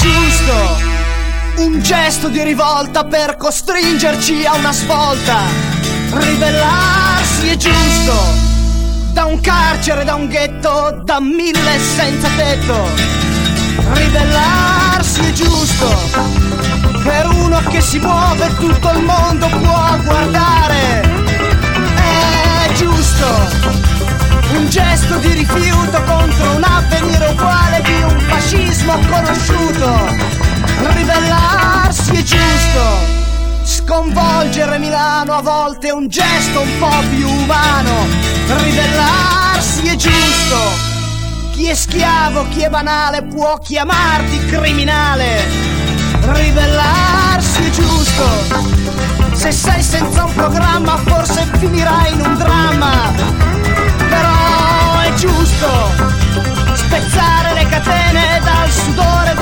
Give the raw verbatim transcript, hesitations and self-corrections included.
giusto, un gesto di rivolta per costringerci a una svolta. Ribellarsi è giusto, da un carcere, da un ghetto, da mille senza tetto. Ribellarsi è giusto, per uno che si muove tutto il mondo può guardare. È giusto, un gesto di rifiuto contro un avvenire uguale di un fascismo conosciuto. Ribellarsi è giusto, sconvolgere Milano a volte è un gesto un po' più umano. Ribellarsi è giusto, chi è schiavo, chi è banale può chiamarti criminale. Ribellarsi è giusto, se sei senza un programma forse finirai in un dramma. Però è giusto spezzare le catene dal sudore